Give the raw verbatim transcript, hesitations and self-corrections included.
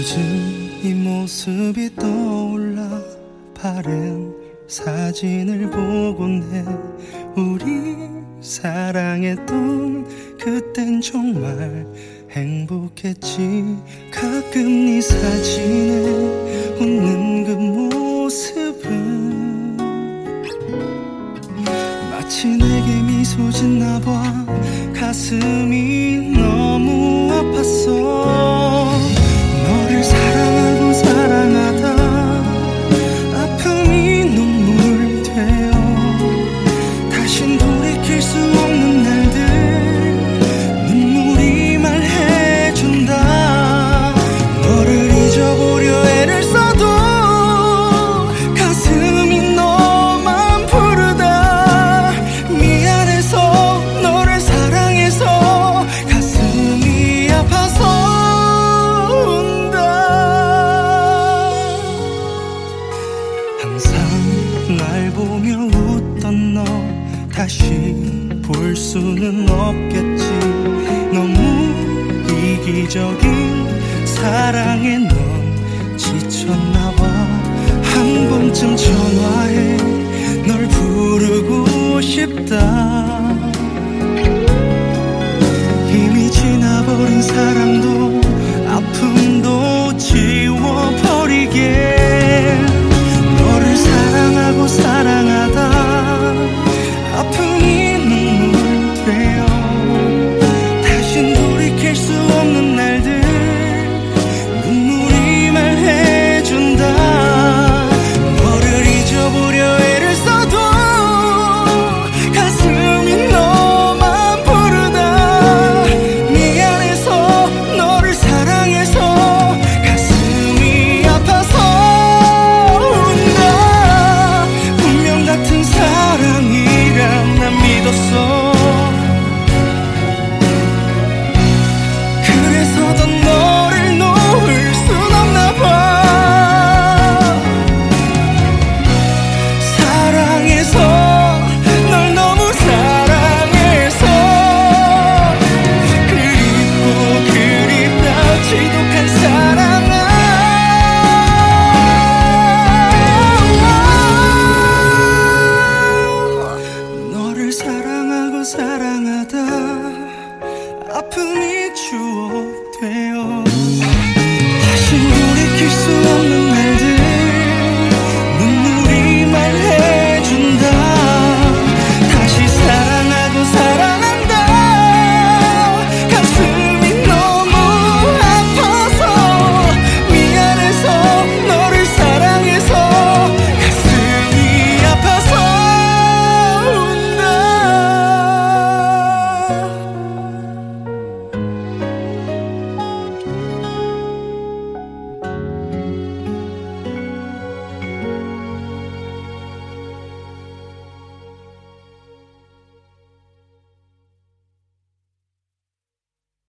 요즘 이 모습이 떠올라 바른 사진을 보곤 해. 우리 사랑했던 그땐 정말 행복했지. 가끔 네 사진에 웃는 그 모습은 마치 내게 미소 짓나 봐. 가슴이 너무 아팠어. 너를 사랑하고 사랑하다 아픔이 눈물 되어 다신 돌이킬 수 없는 날들 눈물이 말해준다. 너를 잊어보려 애를 써도 가슴이 너만 부르다. 미안해서 너를 사랑해서 가슴이 아파서 날 보며 웃던 너 다시 볼 수는 없겠지. 너무 이기적인 사랑에 넌 지쳤나봐. 한 번쯤 전화해 널 부르고 싶다. 이미 지나버린 사랑